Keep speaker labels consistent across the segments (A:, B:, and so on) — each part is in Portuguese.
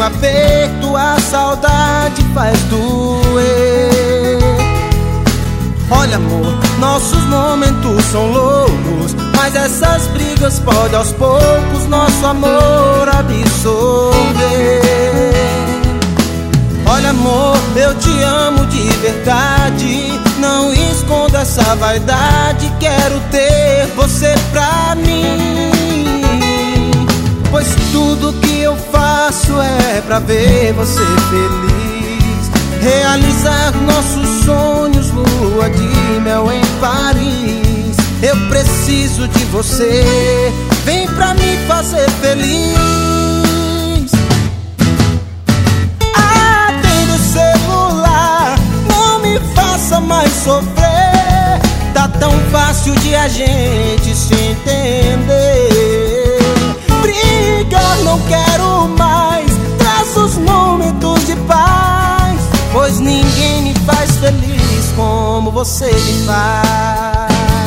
A: aperto, a saudade faz doer. Olha amor, nossos momentos são loucos, mas essas brigas podem aos poucos nosso amor absorver. Olha amor, eu te amo de verdade, não escondo essa vaidade, quero ter você pra mim. Pois tudo que eu faço é pra ver você feliz, realizar nossos sonhos, lua de mel em Paris. Eu preciso de você, vem pra me fazer feliz. Atende o celular, não me faça mais sofrer, tá tão fácil de a gente se entender. Brigar não quero mais, traz os momentos de paz, pois ninguém me faz feliz como você me faz.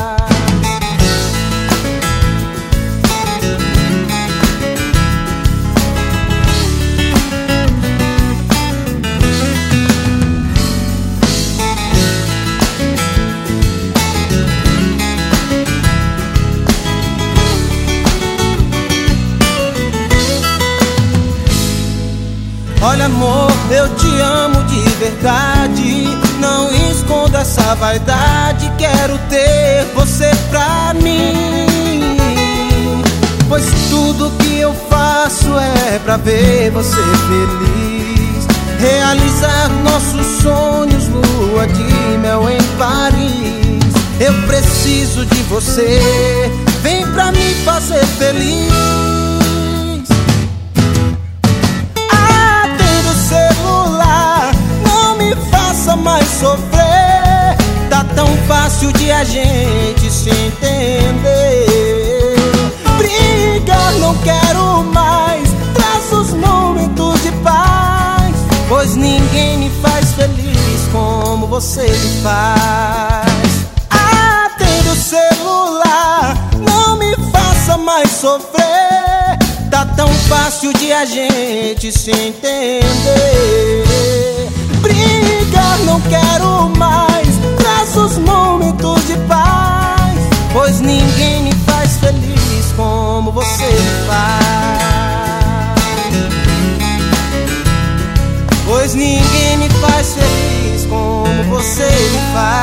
A: Olha amor, eu te amo de verdade, não escondo essa vaidade, quero ter você pra mim. Pois tudo que eu faço é pra ver você feliz, realizar nossos sonhos, lua de mel em Paris. Eu preciso de você, vem pra me fazer feliz. Mais sofrer, tá tão fácil de a gente se entender. Brigar não quero mais, traz os momentos de paz, pois ninguém me faz feliz como você me faz. Atende o celular, não me faça mais sofrer, tá tão fácil de a gente se entender. Brigar não quero mais, traz os momentos de paz, pois ninguém me faz feliz como você me faz. Pois ninguém me faz feliz como você me faz.